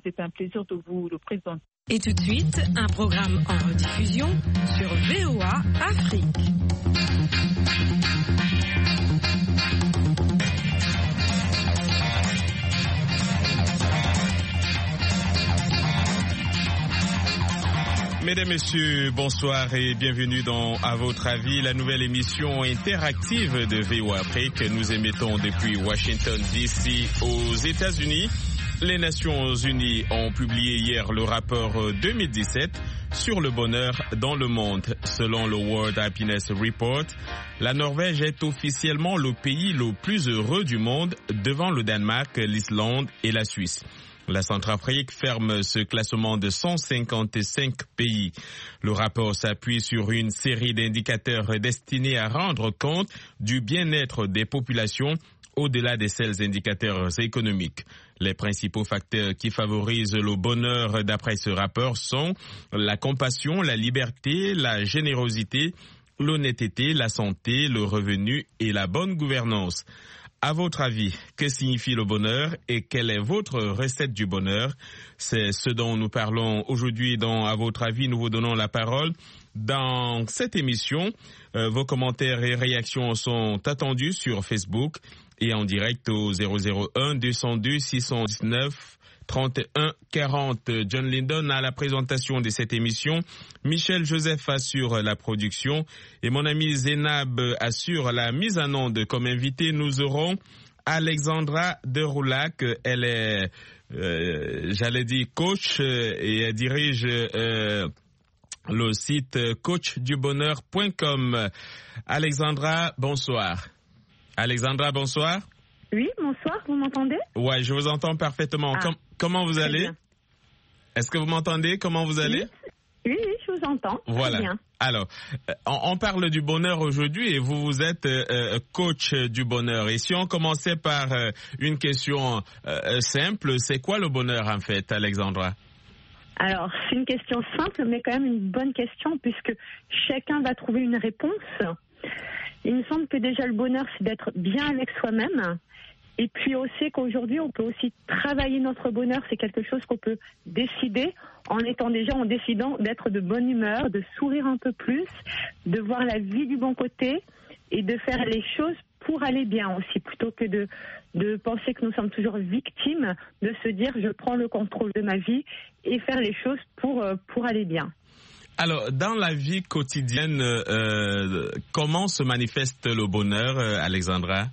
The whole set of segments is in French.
c'est un plaisir de vous le présenter. Et tout de suite, un programme en rediffusion sur VOA Afrique. Mesdames, Messieurs, bonsoir et bienvenue dans À votre avis, la nouvelle émission interactive de VOA Afrique. Nous émettons depuis Washington DC aux États-Unis. Les Nations Unies ont publié hier le rapport 2017 sur le bonheur dans le monde. Selon le World Happiness Report, la Norvège est officiellement le pays le plus heureux du monde devant le Danemark, l'Islande et la Suisse. La Centrafrique ferme ce classement de 155 pays. Le rapport s'appuie sur une série d'indicateurs destinés à rendre compte du bien-être des populations au-delà des seuls indicateurs économiques. Les principaux facteurs qui favorisent le bonheur d'après ce rapport sont la compassion, la liberté, la générosité, l'honnêteté, la santé, le revenu et la bonne gouvernance. À votre avis, que signifie le bonheur et quelle est votre recette du bonheur? C'est ce dont nous parlons aujourd'hui dans À votre avis. Nous vous donnons la parole. Dans cette émission, vos commentaires et réactions sont attendus sur Facebook et en direct au 001 202 619 31 40. John Lindon à la présentation de cette émission, Michel Joseph assure la production et mon ami Zénab assure la mise en onde. Comme invité, nous aurons Alexandra Deroulac. Elle est, coach et elle dirige le site coachdubonheur.com. Alexandra, bonsoir. Oui, bonsoir, vous m'entendez? Ouais, je vous entends parfaitement. Comment vous allez? Bien. Est-ce que vous m'entendez? Comment vous allez? Oui, je vous entends. Voilà. Très bien. Alors, on parle du bonheur aujourd'hui et vous êtes coach du bonheur. Et si on commençait par une question simple, c'est quoi le bonheur en fait, Alexandra? Alors, c'est une question simple, mais quand même une bonne question puisque chacun va trouver une réponse. Il me semble que déjà le bonheur, c'est d'être bien avec soi-même. Et puis aussi qu'aujourd'hui, on peut aussi travailler notre bonheur. C'est quelque chose qu'on peut décider en décidant d'être de bonne humeur, de sourire un peu plus, de voir la vie du bon côté et de faire les choses pour aller bien aussi, plutôt que de penser que nous sommes toujours victimes, de se dire je prends le contrôle de ma vie et faire les choses pour aller bien. Alors, dans la vie quotidienne, comment se manifeste le bonheur, Alexandra?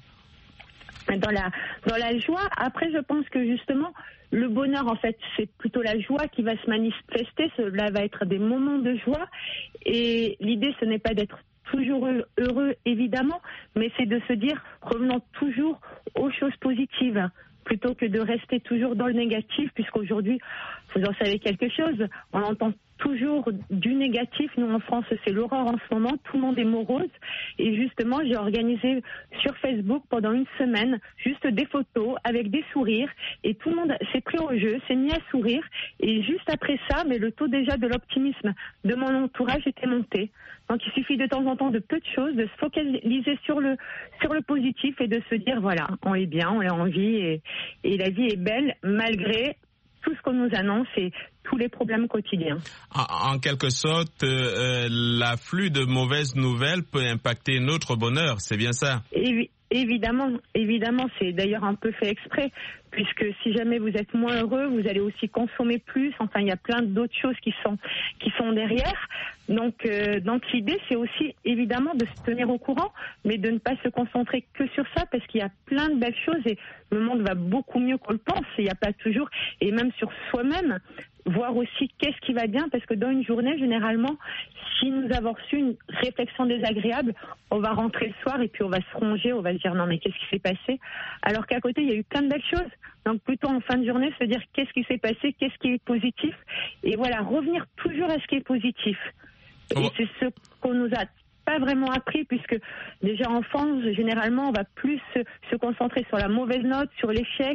Dans la joie, après je pense que justement le bonheur en fait c'est plutôt la joie qui va se manifester, cela va être des moments de joie et l'idée ce n'est pas d'être toujours heureux évidemment, mais c'est de se dire revenons toujours aux choses positives plutôt que de rester toujours dans le négatif puisqu'aujourd'hui, vous en savez quelque chose, on entend toujours du négatif. Nous, en France, c'est l'horreur en ce moment. Tout le monde est morose. Et justement, j'ai organisé sur Facebook pendant une semaine juste des photos avec des sourires. Et tout le monde s'est pris au jeu, s'est mis à sourire. Et juste après ça, mais le taux déjà de l'optimisme de mon entourage était monté. Donc, il suffit de temps en temps de peu de choses, de se focaliser sur le positif et de se dire, voilà, on est bien, on est en vie et la vie est belle malgré tout ce qu'on nous annonce et tous les problèmes quotidiens. En quelque sorte, l'afflux de mauvaises nouvelles peut impacter notre bonheur, c'est bien ça? Évidemment, c'est d'ailleurs un peu fait exprès, puisque si jamais vous êtes moins heureux, vous allez aussi consommer plus. Enfin, il y a plein d'autres choses qui sont derrière. Donc l'idée, c'est aussi évidemment de se tenir au courant, mais de ne pas se concentrer que sur ça, parce qu'il y a plein de belles choses et le monde va beaucoup mieux qu'on le pense. Il n'y a pas toujours, et même sur soi-même, voir aussi qu'est-ce qui va bien, parce que dans une journée, généralement, si nous avons reçu une réflexion désagréable, on va rentrer le soir et puis on va se ronger, on va se dire non mais qu'est-ce qui s'est passé, alors qu'à côté il y a eu plein de belles choses. Donc plutôt en fin de journée se dire qu'est-ce qui s'est passé, qu'est-ce qui est positif, et voilà, revenir toujours à ce qui est positif. Et c'est ce qu'on nous a pas vraiment appris, puisque déjà enfant, généralement, on va plus se concentrer sur la mauvaise note, sur l'échec,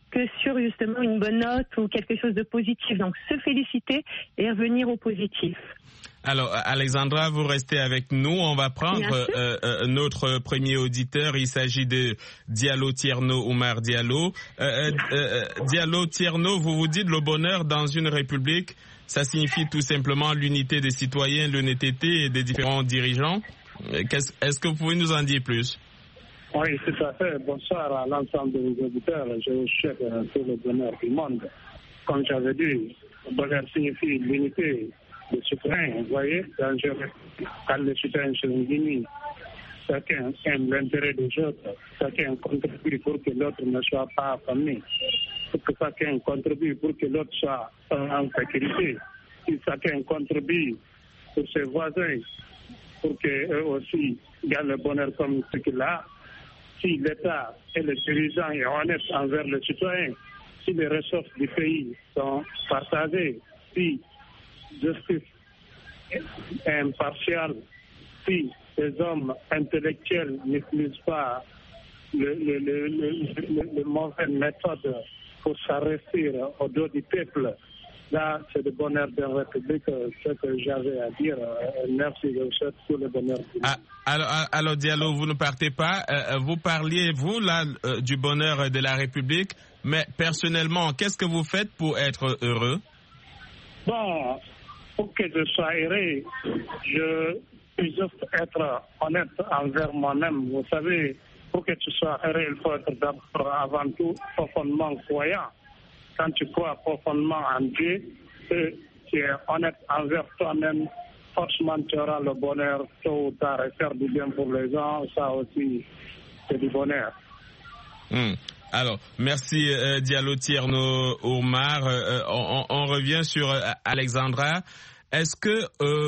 que sur justement une bonne note ou quelque chose de positif. Donc se féliciter et revenir au positif. Alors, Alexandra, vous restez avec nous. On va prendre notre premier auditeur. Il s'agit de Diallo Tierno Oumar Diallo. Diallo Tierno, vous dites le bonheur dans une république, ça signifie tout simplement l'unité des citoyens, l'honnêteté des différents dirigeants. Est-ce que vous pouvez nous en dire plus? Oui, tout à fait. Bonsoir à l'ensemble des auditeurs. Je souhaite tout le bonheur du monde. Comme j'avais dit, le bonheur signifie l'unité des citoyens. Vous voyez, quand les citoyens sont unis, chacun aime l'intérêt des autres, chacun contribue pour que l'autre ne soit pas affamé, pour que chacun contribue pour que l'autre soit en sécurité, si chacun contribue pour ses voisins, pour qu'eux aussi gagnent le bonheur comme ce qu'il a. Si l'État et les dirigeants sont honnêtes envers les citoyens, si les ressources du pays sont partagées, si justice est impartiale, si les hommes intellectuels n'utilisent pas les mauvaises méthodes pour s'arrêter au dos du peuple, là, c'est le bonheur de la République, ce que j'avais à dire. Merci, je vous souhaite tout le bonheur. Alors, Diallo, vous ne partez pas. Vous parliez, vous, là, du bonheur de la République, mais personnellement, qu'est-ce que vous faites pour être heureux? Bon, pour que je sois heureux, je peux juste être honnête envers moi-même. Vous savez, pour que tu sois heureux, il faut être d'abord, avant tout, profondément croyant. Quand tu crois profondément en Dieu, et tu es honnête envers toi-même, forcément tu auras le bonheur tôt ou tard et faire du bien pour les gens, ça aussi c'est du bonheur. Alors, merci Diallo Tierno Oumar. On revient sur Alexandra. Est-ce que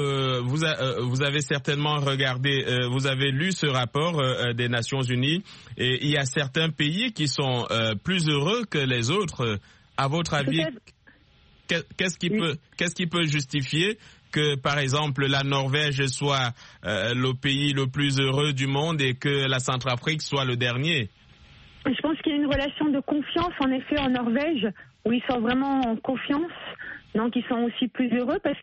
vous avez certainement regardé, vous avez lu ce rapport des Nations Unies et il y a certains pays qui sont plus heureux que les autres. À votre avis, qu'est-ce qui peut justifier que, par exemple, la Norvège soit le pays le plus heureux du monde et que la Centrafrique soit le dernier? Je pense qu'il y a une relation de confiance, en effet, en Norvège, où ils sont vraiment en confiance. Donc, ils sont aussi plus heureux parce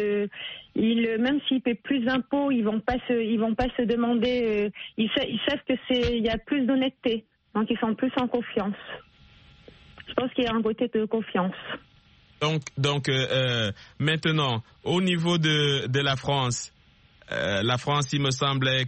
même s'ils paient plus d'impôts, ils vont pas se demander. Ils savent que il y a plus d'honnêteté. Donc, ils sont plus en confiance. Je pense qu'il y a un côté de confiance. Donc maintenant, au niveau de la France, il me semble, est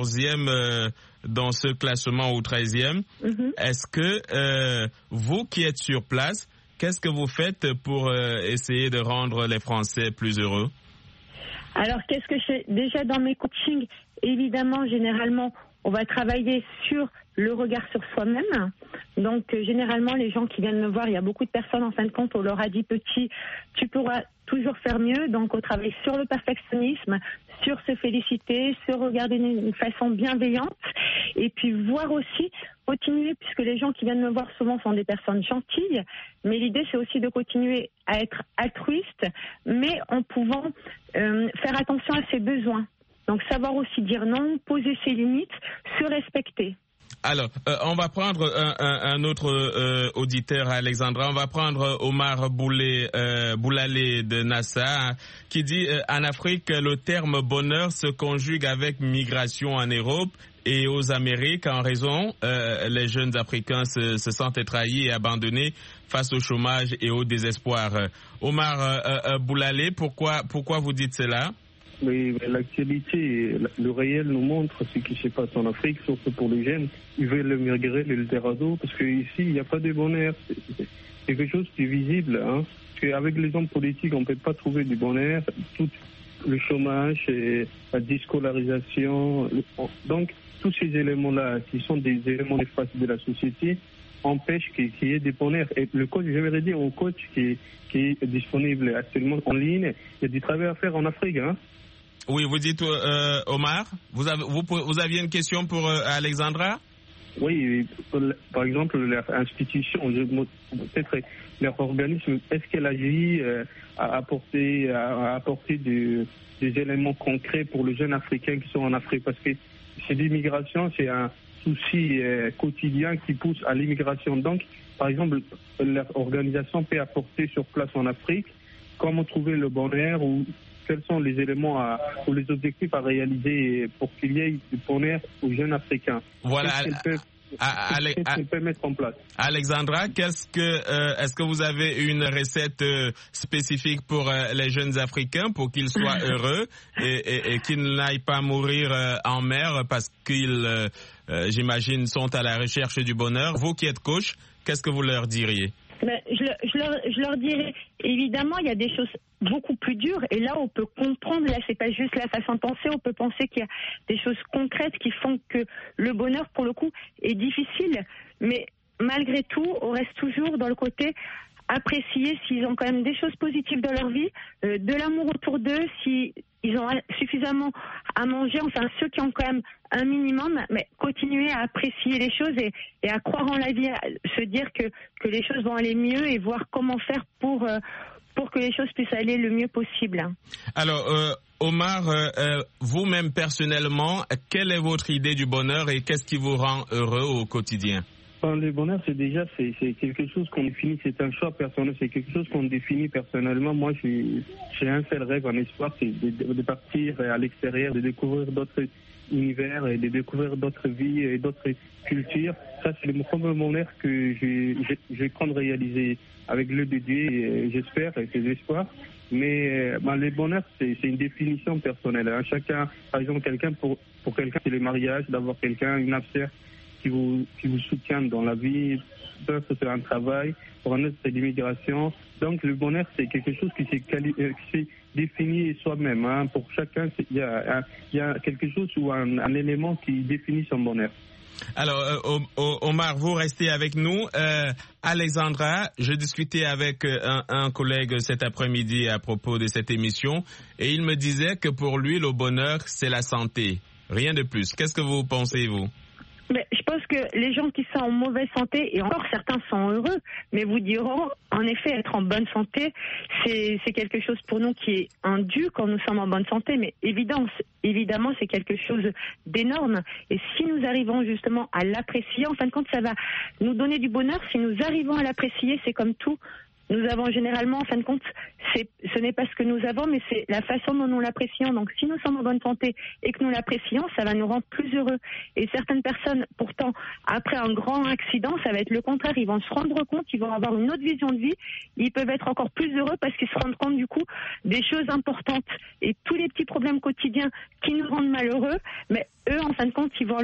14e dans ce classement ou 13e. Est-ce que vous qui êtes sur place, qu'est-ce que vous faites pour essayer de rendre les Français plus heureux? Alors, qu'est-ce que je fais? Déjà, dans mes coachings, évidemment, généralement, on va travailler sur le regard sur soi-même. Donc, généralement, les gens qui viennent me voir, il y a beaucoup de personnes, en fin de compte, on leur a dit petit, tu pourras toujours faire mieux. Donc, on travaille sur le perfectionnisme, sur se féliciter, se regarder d'une façon bienveillante. Et puis, voir aussi, continuer, puisque les gens qui viennent me voir souvent sont des personnes gentilles. Mais l'idée, c'est aussi de continuer à être altruiste, mais en pouvant faire attention à ses besoins. Donc, savoir aussi dire non, poser ses limites, se respecter. Alors, on va prendre un autre auditeur, Alexandra. On va prendre Omar Boulalé de NASA, qui dit en Afrique, le terme bonheur se conjugue avec migration en Europe et aux Amériques. En raison, les jeunes Africains se sentent trahis et abandonnés face au chômage et au désespoir. Omar Boulalé, pourquoi vous dites cela? Mais l'actualité, le réel nous montre ce qui se passe en Afrique, surtout pour les jeunes. Ils veulent migrer l'Eldorado parce qu'ici, il n'y a pas de bonheur. C'est quelque chose qui est visible. Hein. Parce qu'avec les hommes politiques, on ne peut pas trouver du bonheur. Tout le chômage, et la déscolarisation. Donc, tous ces éléments-là, qui sont des éléments néfastes de la société, empêchent qu'il y ait des bonheurs. Et le coach, j'aimerais dire au coach qui est disponible actuellement en ligne, il y a du travail à faire en Afrique. Hein. Oui, vous dites, Omar, vous aviez une question pour Alexandra? Oui, par exemple, leur institution, peut-être leur organisme, est-ce qu'elle agit à apporter des éléments concrets pour les jeunes Africains qui sont en Afrique? Parce que c'est l'immigration, c'est soucis quotidiens qui poussent à l'immigration. Donc, par exemple, l'organisation peut apporter sur place en Afrique comment trouver le bonheur ou quels sont les éléments ou les objectifs à réaliser pour qu'il y ait du bonheur aux jeunes Africains. Voilà. Qu'est-ce qu'elle peut mettre en place? Alexandra, est-ce que vous avez une recette spécifique pour les jeunes Africains pour qu'ils soient heureux et qu'ils n'aillent pas mourir en mer parce qu'ils, j'imagine, sont à la recherche du bonheur? Vous qui êtes coach, qu'est-ce que vous leur diriez? Je leur dirais, évidemment, il y a des choses beaucoup plus dures, et là on peut comprendre, là c'est pas juste la façon de penser, on peut penser qu'il y a des choses concrètes qui font que le bonheur pour le coup est difficile, mais malgré tout on reste toujours dans le côté apprécier s'ils ont quand même des choses positives dans leur vie, de l'amour autour d'eux, s'ils ont suffisamment à manger, enfin ceux qui ont quand même un minimum, mais continuer à apprécier les choses et à croire en la vie, à se dire que les choses vont aller mieux et voir comment faire pour que les choses puissent aller le mieux possible. Alors, Omar, vous-même personnellement, quelle est votre idée du bonheur et qu'est-ce qui vous rend heureux au quotidien? Le bonheur, c'est quelque chose qu'on définit, c'est un choix personnel, c'est quelque chose qu'on définit personnellement. Moi, j'ai un seul rêve, un espoir, c'est de partir à l'extérieur, de découvrir d'autres univers et de découvrir d'autres vies et d'autres cultures. Ça, c'est le premier bonheur que je compte réaliser avec l'aide de Dieu, et j'espère, et ses espoirs. Mais le bonheur, c'est une définition personnelle. Hein. Chacun, par exemple, pour quelqu'un, c'est le mariage, d'avoir quelqu'un, une affaire qui vous soutient dans la vie. Pour c'est un travail, pour un autre, c'est l'immigration. Donc, le bonheur, c'est quelque chose qui s'est défini soi-même. Hein. Pour chacun, il y a quelque chose ou un élément qui définit son bonheur. Alors, Omar, vous restez avec nous. Alexandra, je discutais avec un collègue cet après-midi à propos de cette émission et il me disait que pour lui, le bonheur, c'est la santé. Rien de plus. Qu'est-ce que vous pensez, vous? Mais je pense que les gens qui sont en mauvaise santé, et encore certains sont heureux, mais vous diront, en effet, être en bonne santé, c'est quelque chose pour nous qui est un dû quand nous sommes en bonne santé, mais évidemment, c'est quelque chose d'énorme. Et si nous arrivons justement à l'apprécier, en fin de compte, ça va nous donner du bonheur. Si nous arrivons à l'apprécier, c'est comme tout. Nous avons généralement, en fin de compte, ce n'est pas ce que nous avons, mais c'est la façon dont nous l'apprécions. Donc, si nous sommes en bonne santé et que nous l'apprécions, ça va nous rendre plus heureux. Et certaines personnes, pourtant, après un grand accident, ça va être le contraire. Ils vont se rendre compte, ils vont avoir une autre vision de vie. Ils peuvent être encore plus heureux parce qu'ils se rendent compte, du coup, des choses importantes. Et tous les petits problèmes quotidiens qui nous rendent malheureux, mais eux, en fin de compte, ils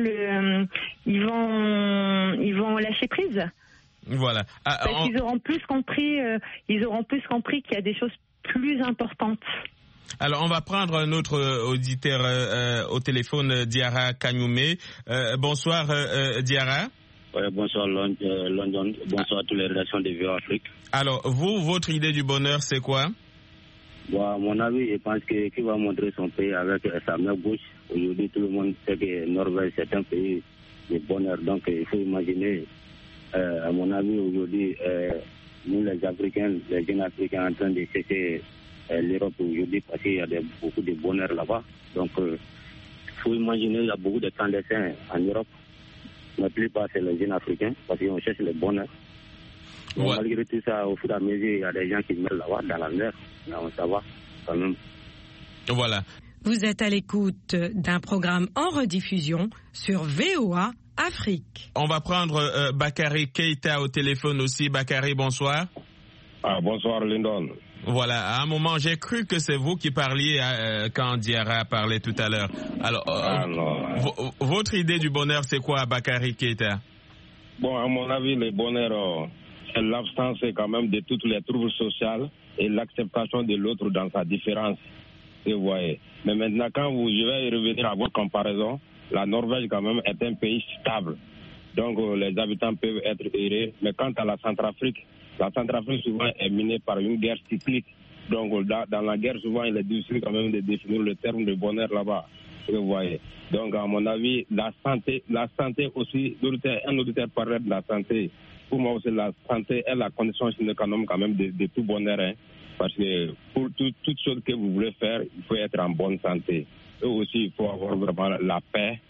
vont lâcher prise. Voilà. Parce qu'ils auront plus compris, qu'il y a des choses plus importantes. Alors, on va prendre un autre auditeur au téléphone, Diarra Kagnoumé. Bonsoir, Diarra. Oui, bonsoir, London. Bonsoir à toutes les rédactions de VOA Afrique. Alors, votre idée du bonheur, c'est quoi? Bon, à mon avis, je pense qu'il va montrer son pays avec sa main gauche. Aujourd'hui, tout le monde sait que Norvège, c'est un pays de bonheur. Donc, il faut imaginer... à mon avis, aujourd'hui, nous les Africains, les jeunes Africains en train de chercher l'Europe aujourd'hui parce qu'il y a beaucoup de bonheur là-bas. Donc, il faut imaginer, il y a beaucoup de clandestins en Europe. La plupart, c'est les jeunes Africains parce qu'on cherche le bonheur. Ouais. Malgré tout ça, au fur et à mesure, il y a des gens qui meurent là-bas, dans la mer. Là, ça va quand même. Voilà. Vous êtes à l'écoute d'un programme en rediffusion sur VOA Afrique. On va prendre Bakary Keïta au téléphone aussi. Bakary, bonsoir. Bonsoir, Lyndon. Voilà, à un moment, j'ai cru que c'est vous qui parliez quand Diarra parlait tout à l'heure. Alors, votre idée du bonheur, c'est quoi, Bakary Keïta? Bon, à mon avis, le bonheur, c'est l'absence quand même de toutes les troubles sociaux et l'acceptation de l'autre dans sa différence. Vous voyez. Mais maintenant, je vais revenir à votre comparaison, la Norvège, quand même, est un pays stable. Donc, les habitants peuvent être heureux. Mais quant à la Centrafrique souvent est minée par une guerre cyclique. Donc, dans la guerre, souvent, il est difficile quand même de définir le terme de bonheur là-bas. Vous voyez. Donc, à mon avis, la santé aussi, un auditeur parlait de la santé. Pour moi aussi, la santé est la condition sine qua non quand même de tout bonheur. Hein. Parce que pour toute chose que vous voulez faire, il faut être en bonne santé. Et aussi, il faut avoir vraiment la paix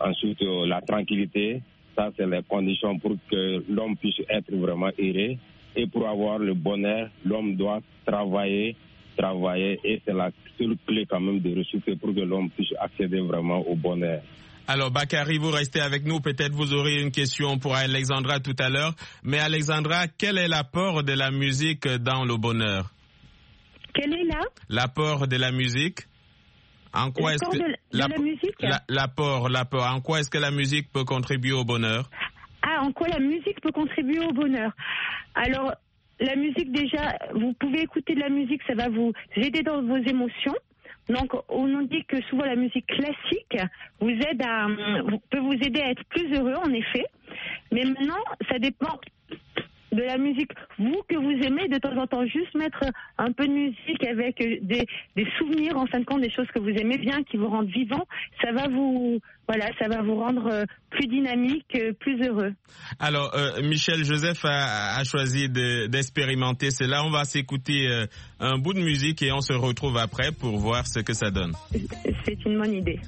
ensuite la tranquillité. Ça, c'est les conditions pour que l'homme puisse être vraiment heureux. Et pour avoir le bonheur, l'homme doit travailler. Et c'est la seule clé quand même de réussite pour que l'homme puisse accéder vraiment au bonheur. Alors, Bakary, vous restez avec nous. Peut-être vous aurez une question pour Alexandra tout à l'heure. Mais Alexandra, quel est l'apport de la musique dans le bonheur? Quel est l'apport de la musique? En quoi est-ce que la musique? L'apport. En quoi est-ce que la musique peut contribuer au bonheur? En quoi la musique peut contribuer au bonheur? Alors, la musique, déjà, vous pouvez écouter de la musique, ça va vous aider dans vos émotions. Donc, on nous dit que souvent la musique classique peut vous aider à être plus heureux, en effet. Mais maintenant, ça dépend de la musique, vous, que vous aimez, de temps en temps, juste mettre un peu de musique avec des souvenirs, en fin de compte, des choses que vous aimez bien, qui vous rendent vivant, ça va vous rendre plus dynamique, plus heureux. Alors, Michel Joseph a choisi d'expérimenter cela. On va s'écouter un bout de musique et on se retrouve après pour voir ce que ça donne. C'est une bonne idée.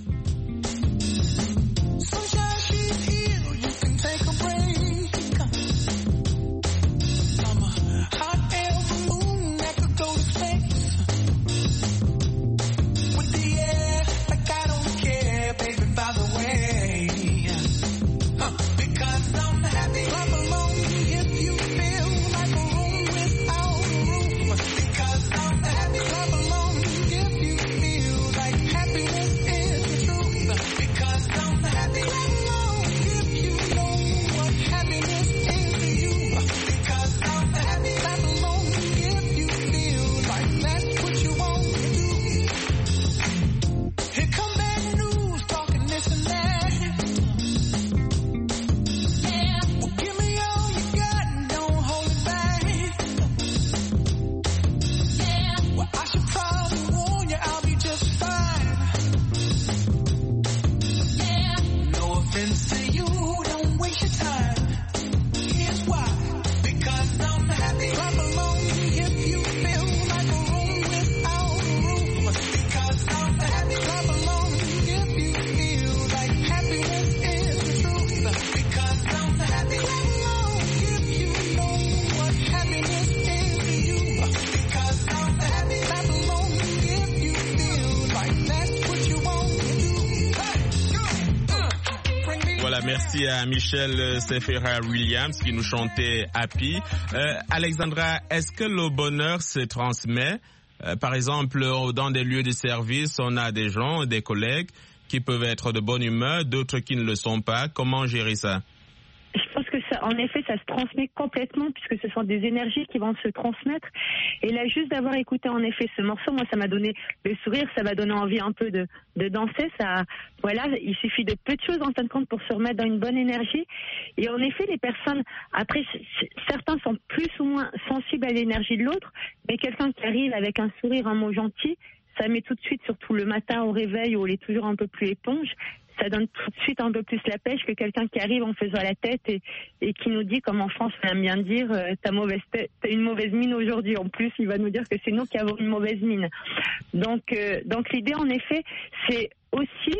Merci à Michel Sefera Williams qui nous chantait Happy. Alexandra, est-ce que le bonheur se transmet? Par exemple, dans des lieux de service, on a des gens, des collègues qui peuvent être de bonne humeur, d'autres qui ne le sont pas. Comment gérer ça? Je pense que en effet, ça se transmet complètement puisque ce sont des énergies qui vont se transmettre. Et là, juste d'avoir écouté en effet ce morceau, moi, ça m'a donné le sourire, ça m'a donné envie un peu de danser. Ça, voilà, il suffit de peu de choses en fin de compte pour se remettre dans une bonne énergie. Et en effet, les personnes, après, certains sont plus ou moins sensibles à l'énergie de l'autre, mais quelqu'un qui arrive avec un sourire, un mot gentil, ça met tout de suite, surtout le matin au réveil où on est toujours un peu plus éponge, ça donne tout de suite un peu plus la pêche que quelqu'un qui arrive en faisant la tête et qui nous dit, comme en France on aime bien dire, t'as une mauvaise mine aujourd'hui. En plus, il va nous dire que c'est nous qui avons une mauvaise mine. Donc l'idée, en effet, c'est aussi,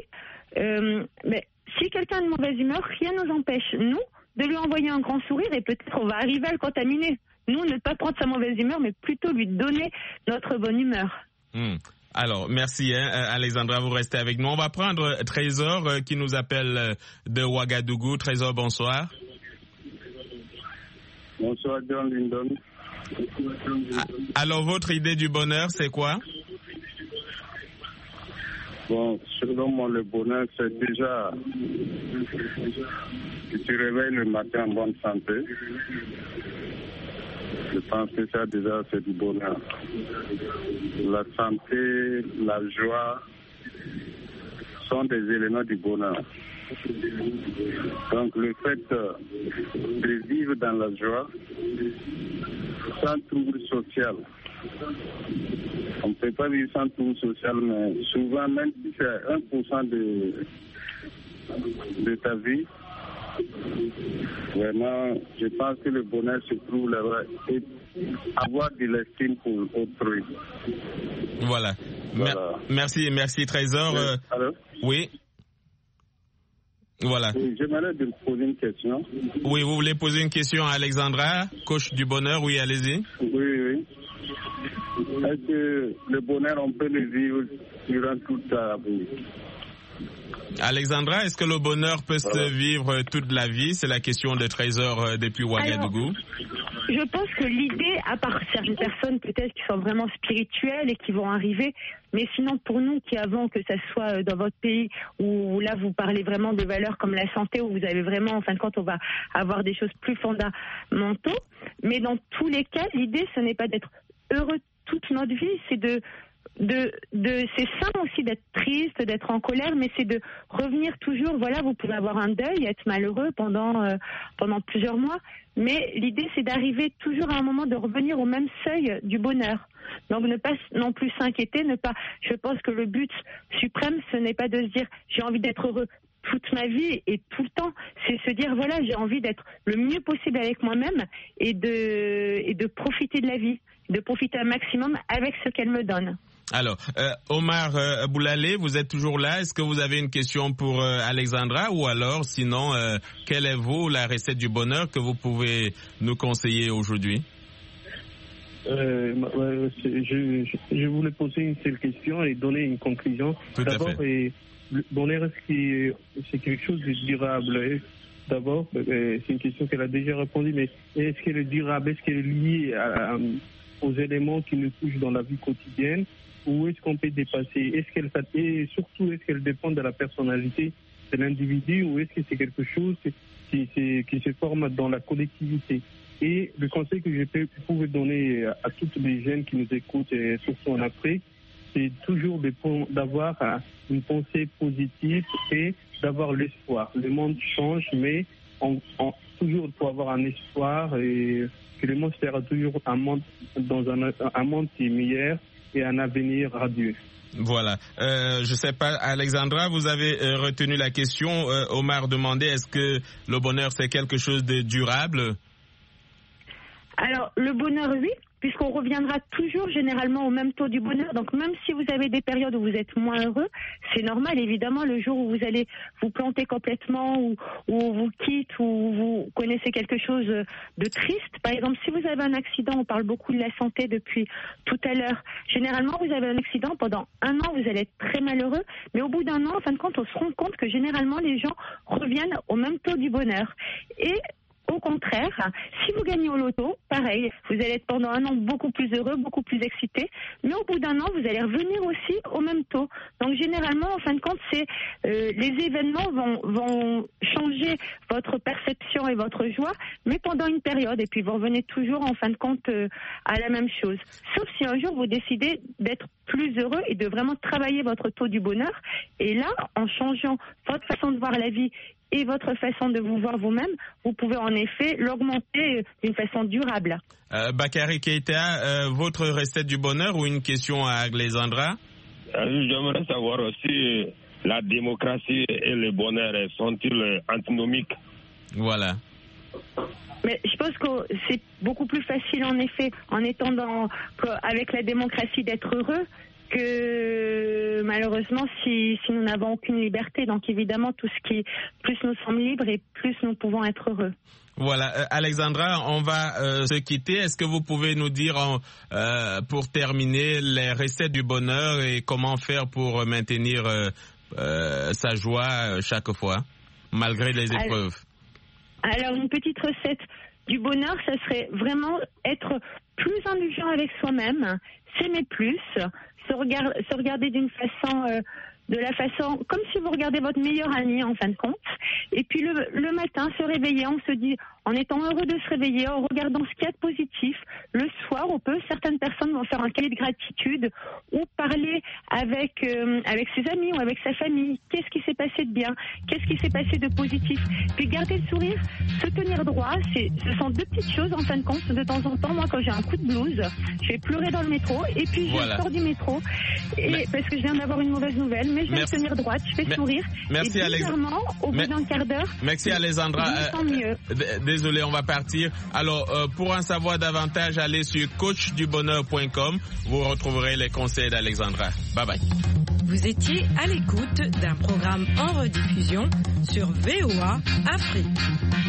mais si quelqu'un a une mauvaise humeur, rien ne nous empêche, nous, de lui envoyer un grand sourire et peut-être on va arriver à le contaminer. Nous, ne pas prendre sa mauvaise humeur, mais plutôt lui donner notre bonne humeur. Alors, merci Alexandra, vous restez avec nous. On va prendre Trésor qui nous appelle de Ouagadougou. Trésor, bonsoir. Bonsoir John Lindon. Alors, votre idée du bonheur, c'est quoi? Bon, selon moi, le bonheur, c'est déjà que tu réveilles le matin en bonne santé. Je pense que ça, déjà, c'est du bonheur. La santé, la joie sont des éléments du bonheur. Donc, le fait de vivre dans la joie, sans trouble social. On ne peut pas vivre sans trouble social, mais souvent, même si c'est 1% de ta vie, vraiment, je pense que le bonheur se trouve là-bas et avoir de l'estime pour autrui. Voilà. Merci Trésor. Allô? Oui. Voilà. Oui, j'aimerais te poser une question. Oui, vous voulez poser une question à Alexandra, coach du bonheur? Oui, allez-y. Oui. Est-ce que le bonheur, on peut le vivre durant toute la vie? Alexandra, est-ce que le bonheur peut se vivre toute la vie? C'est la question de Trésor depuis Ouagadougou. Je pense que l'idée, à part certaines personnes peut-être qui sont vraiment spirituelles et qui vont arriver, mais sinon pour nous qui avons, que ça soit dans votre pays où là vous parlez vraiment de valeurs comme la santé, où vous avez vraiment, en fin de compte, on va avoir des choses plus fondamentaux. Mais dans tous les cas, l'idée, ce n'est pas d'être heureux toute notre vie, c'est c'est sain aussi d'être triste, d'être en colère, mais c'est de revenir toujours. Voilà, vous pouvez avoir un deuil, être malheureux pendant plusieurs mois, mais l'idée c'est d'arriver toujours à un moment de revenir au même seuil du bonheur. Donc ne pas non plus s'inquiéter, je pense que le but suprême, ce n'est pas de se dire j'ai envie d'être heureux toute ma vie et tout le temps, c'est se dire voilà, j'ai envie d'être le mieux possible avec moi-même et de profiter de la vie, de profiter un maximum avec ce qu'elle me donne. Alors, Omar Boulalé, vous êtes toujours là. Est-ce que vous avez une question pour Alexandra, ou alors, sinon, quelle est la recette du bonheur que vous pouvez nous conseiller aujourd'hui? Je voulais poser une seule question et donner une conclusion. D'abord, le bonheur, c'est quelque chose de durable? D'abord, c'est une question qu'elle a déjà répondu, mais est-ce qu'elle est durable? Est-ce qu'elle est liée aux éléments qui nous touchent dans la vie quotidienne? Ou est-ce qu'on peut dépasser? Et surtout, est-ce qu'elle dépend de la personnalité de l'individu, ou est-ce que c'est quelque chose qui se forme dans la collectivité? Et le conseil que je pouvais donner à toutes les jeunes qui nous écoutent, et surtout en Afrique, c'est toujours d'avoir une pensée positive et d'avoir l'espoir. Le monde change, mais toujours il faut avoir un espoir, et que le monde sera toujours un monde qui est meilleur et un avenir radieux. Voilà. Je sais pas, Alexandra, vous avez retenu la question. Omar demandait, est-ce que le bonheur, c'est quelque chose de durable? Alors, le bonheur, oui, puisqu'on reviendra toujours généralement au même taux du bonheur. Donc, même si vous avez des périodes où vous êtes moins heureux, c'est normal, évidemment, le jour où vous allez vous planter complètement, ou vous quitte, ou vous connaissez quelque chose de triste. Par exemple, si vous avez un accident, on parle beaucoup de la santé depuis tout à l'heure. Généralement, vous avez un accident, pendant un an, vous allez être très malheureux, mais au bout d'un an, en fin de compte, on se rend compte que généralement, les gens reviennent au même taux du bonheur. Et au contraire, si vous gagnez au loto, pareil, vous allez être pendant un an beaucoup plus heureux, beaucoup plus excité, mais au bout d'un an, vous allez revenir aussi au même taux. Donc généralement, en fin de compte, les événements vont changer votre perception et votre joie, mais pendant une période, et puis vous revenez toujours en fin de compte à la même chose. Sauf si un jour vous décidez d'être plus heureux et de vraiment travailler votre taux du bonheur, et là, en changeant votre façon de voir la vie et votre façon de vous voir vous-même, vous pouvez en effet l'augmenter d'une façon durable. Bakary Keïta, votre recette du bonheur, ou une question à Alexandra? J'aimerais savoir aussi, la démocratie et le bonheur sont-ils antinomiques? Voilà. Mais je pense que c'est beaucoup plus facile en effet, en étant avec la démocratie, d'être heureux, que malheureusement si nous n'avons aucune liberté. Donc évidemment, plus nous sommes libres et plus nous pouvons être heureux. Voilà, Alexandra, on va se quitter. Est-ce que vous pouvez nous dire, pour terminer, les recettes du bonheur et comment faire pour maintenir sa joie chaque fois, malgré les épreuves? Alors, une petite recette du bonheur, ça serait vraiment être plus indulgent avec soi-même, s'aimer plus, se regarder de la façon comme si vous regardez votre meilleur ami en fin de compte, et puis le matin se réveiller, on se dit, en étant heureux de se réveiller, en regardant ce qu'il y a de positif. Le soir, certaines personnes vont faire un cahier de gratitude ou parler avec ses amis ou avec sa famille. Qu'est-ce qui s'est passé de bien? Qu'est-ce qui s'est passé de positif? Puis garder le sourire, se tenir droit, ce sont deux petites choses en fin de compte. De temps en temps, moi, quand j'ai un coup de blues, je vais pleurer dans le métro, et puis je sors du métro, parce que je viens d'avoir une mauvaise nouvelle, mais je vais me tenir droite, je fais sourire. Merci, et bizarrement, au bout d'un quart d'heure, merci Alexandra. Désolé, on va partir. Alors, pour en savoir davantage, allez sur coachdubonheur.com. Vous retrouverez les conseils d'Alexandra. Bye bye. Vous étiez à l'écoute d'un programme en rediffusion sur VOA Afrique.